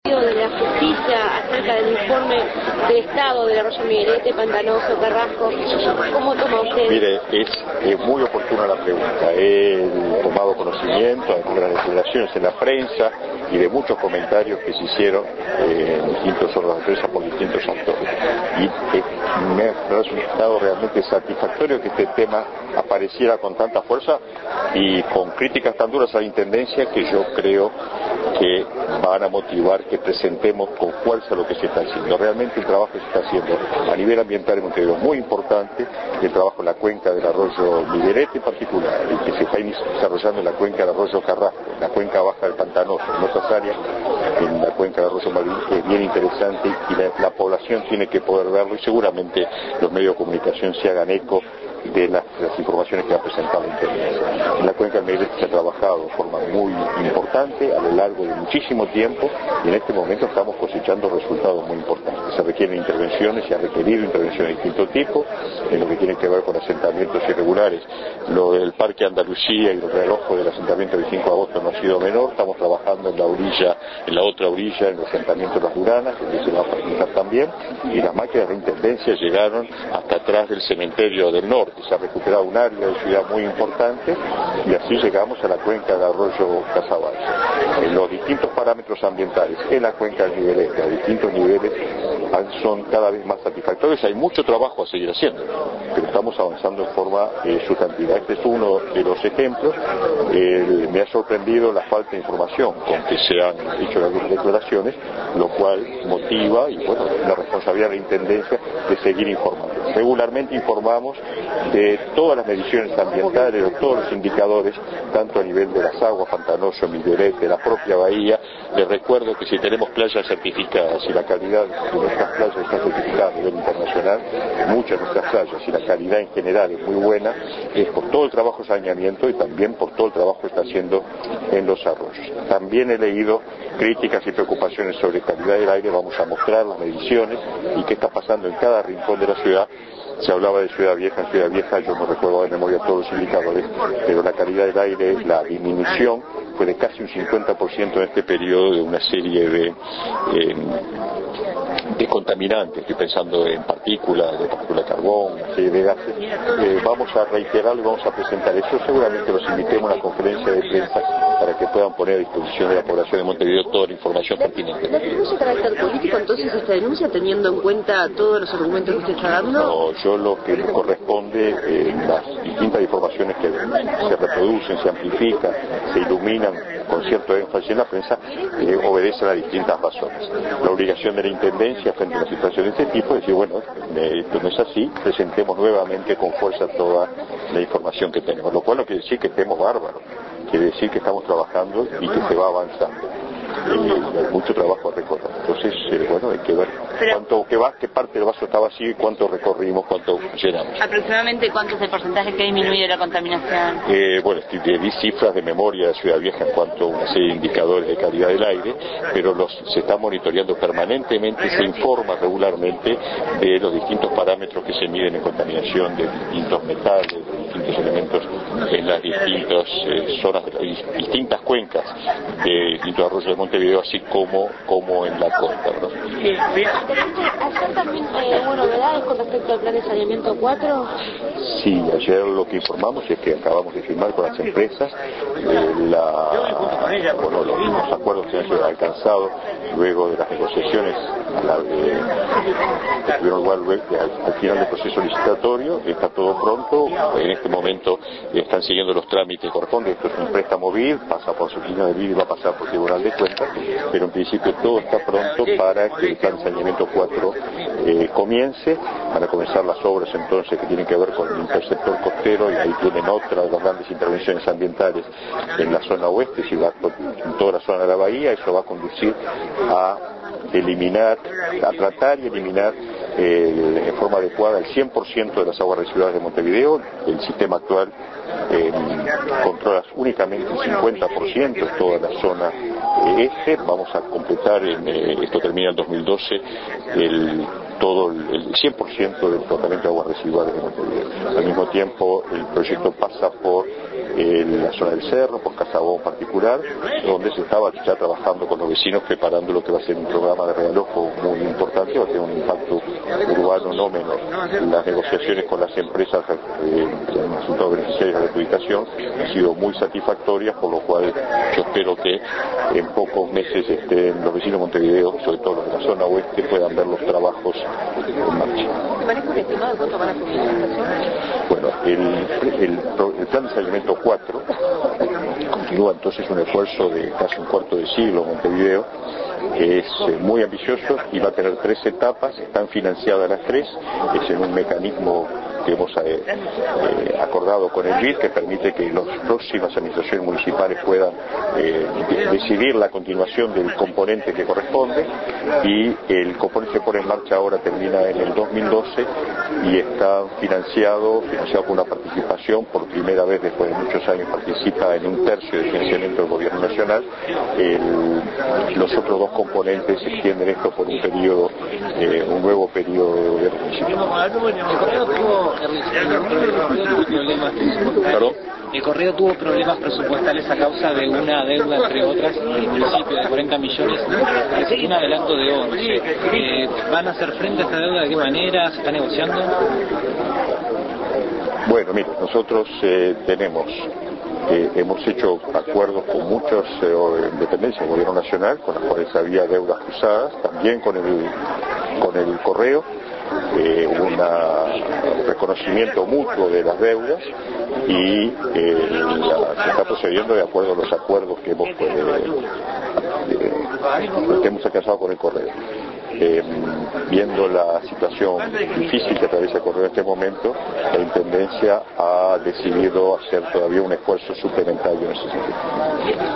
de la justicia acerca del informe de estado del arroyo Miguelete, Pantanoso, Carrasco. ¿Cómo toma usted? Mire, es muy oportuna la pregunta. He tomado conocimiento de las declaraciones en la prensa y de muchos comentarios que se hicieron en distintos órganos de prensa por distintos actores. Y me ha resultado realmente satisfactorio que este tema apareciera con tanta fuerza y con críticas tan duras a la Intendencia, que yo creo que van a motivar que presentemos con fuerza lo que se está haciendo. Realmente el trabajo que se está haciendo a nivel ambiental en Montevideo es muy importante, el trabajo en la cuenca del arroyo Miguelete en particular, el que se está desarrollando en la cuenca del arroyo Carrasco, en la cuenca baja del Pantanoso, en otras áreas, en la cuenca del arroyo Malvin, es bien interesante y la población tiene que poder verlo, y seguramente los medios de comunicación se hagan eco de las informaciones que ha presentado la Intendencia. En la cuenca del Miguelete se ha trabajado de forma muy importante a lo largo de muchísimo tiempo, y en este momento estamos cosechando resultados muy importantes. Se requieren intervenciones, se ha requerido intervenciones de distinto tipo, en lo que tiene que ver con asentamientos irregulares. Lo del Parque Andalucía y el realojo del asentamiento del 5 de agosto no ha sido menor. Estamos trabajando en la orilla, en la otra orilla, en el asentamiento de las Duranas, donde se va a facilitar también, y las máquinas de Intendencia llegaron hasta atrás del cementerio del norte. Se ha recuperado un área de ciudad muy importante, y así llegamos a la cuenca del arroyo Casaballe. En los distintos parámetros ambientales en la cuenca del Miguelete, a distintos niveles, son cada vez más satisfactorios. Hay mucho trabajo a seguir haciendo, pero estamos avanzando en forma sustantiva. Este es uno de los ejemplos. Me ha sorprendido la falta de información con que se han hecho algunas declaraciones, lo cual motiva, y bueno, la responsabilidad de la Intendencia de seguir informando. Regularmente informamos de todas las mediciones ambientales, de todos los indicadores, tanto a nivel de las aguas, Pantanoso, Miguelete, la propia bahía. Les recuerdo que si tenemos playas certificadas y la calidad de nuestras playas está certificada a nivel internacional, muchas de nuestras playas, y la calidad en general es muy buena, es por todo el trabajo de saneamiento y también por todo el trabajo que está haciendo en los arroyos. También he leído críticas y preocupaciones sobre calidad del aire. Vamos a mostrar las mediciones y qué está pasando en cada rincón de la ciudad. Se hablaba de Ciudad Vieja, yo no recuerdo de memoria todos los indicadores, pero la calidad del aire, la disminución fue de casi un 50% en este periodo de una serie de contaminantes. Estoy pensando en partículas, de carbón, una serie de gases. Vamos a reiterarlo y vamos a presentar eso. Seguramente los invitemos a una conferencia de prensa para que puedan poner a disposición de la población de Montevideo toda la información pertinente. ¿Le atribuye carácter político entonces esta denuncia, teniendo en cuenta todos los argumentos que usted está dando? No, yo lo que me corresponde, las distintas informaciones que se reproducen, se amplifican, se iluminan con cierto énfasis en la prensa, obedecen a distintas razones. La obligación de la Intendencia frente a una situación de este tipo es decir, bueno, esto no es así, presentemos nuevamente con fuerza toda la información que tenemos, lo cual no quiere decir que estemos bárbaros, quiere decir que estamos trabajando y que se va avanzando. Hay mucho trabajo a recorrer. Entonces, bueno, hay que ver qué parte del vaso está vacío y cuánto recorrimos, cuánto llenamos. ¿Aproximadamente cuánto es el porcentaje que ha disminuido la contaminación? Bueno, di cifras de memoria de Ciudad Vieja en cuanto a una serie de indicadores de calidad del aire, pero se está monitoreando permanentemente, se informa regularmente de los distintos parámetros que se miden en contaminación de distintos metales, de distintos elementos en las distintas zonas, de las distintas cuencas de distintos arroyos de Montevideo, así como en la costa, ¿no? ¿Ayer también hubo novedades con respecto al plan de saneamiento 4? Sí, ayer lo que informamos es que acabamos de firmar con las empresas los acuerdos que han alcanzado luego de las negociaciones que tuvieron lugar al final del proceso licitatorio. Está todo pronto, en este momento están siguiendo los trámites correspondientes. Esto es un préstamo BID, pasa por su línea de BID y va a pasar por Tribunal de Cuentas, pero en principio todo está pronto para que el plan de saneamiento 4 comience. Van a comenzar las obras entonces que tienen que ver con el interceptor costero, y ahí tienen otra de las grandes intervenciones ambientales en la zona oeste, si va en toda la zona de la bahía. Eso va a conducir a tratar y eliminar en forma adecuada el 100% de las aguas residuales de Montevideo. El sistema actual controla únicamente el 50%, toda la zona eje. Vamos a completar, esto termina en 2012, el 100% del tratamiento de aguas residuales de Montevideo. Al mismo tiempo, el proyecto pasa por la zona del cerro, por Casabón en particular, donde se estaba ya trabajando con los vecinos preparando lo que va a ser un programa de realojo muy importante, va a tener un impacto urbano no menor. Las negociaciones con las empresas que han resultado beneficiarias de la adjudicación han sido muy satisfactorias, por lo cual yo espero que en pocos meses los vecinos de Montevideo, sobre todo los de la zona oeste, puedan ver los trabajos en marcha. ¿Se maneja un estimado de cuánto van a cubrir esta zona? Bueno, el plan de saneamiento 4 continúa entonces un esfuerzo de casi un cuarto de siglo en Montevideo. Es muy ambicioso y va a tener 3 etapas, están financiadas las 3, es en un mecanismo que hemos acordado con el BID, que permite que las próximas administraciones municipales puedan decidir la continuación del componente que corresponde, y el componente que pone en marcha ahora termina en el 2012 y está financiado con una participación, por primera vez después de muchos años participa en 1/3 del financiamiento del gobierno nacional. Los otros 2 componentes extienden esto por un periodo, un nuevo periodo de El correo tuvo problemas presupuestales a causa de una deuda, entre otras, en principio de 40 millones, un adelanto de 11. ¿Van a hacer frente a esta deuda? ¿De qué manera? ¿Se está negociando? Bueno, mire, nosotros hemos hecho acuerdos con muchas dependencias del gobierno nacional, con las cuales había deudas cruzadas, también con el correo. Un reconocimiento mutuo de las deudas y se está procediendo de acuerdo a los acuerdos que hemos alcanzado con el correo. Viendo la situación difícil que atraviesa el correo en este momento, la Intendencia ha decidido hacer todavía un esfuerzo suplementario en ese sentido.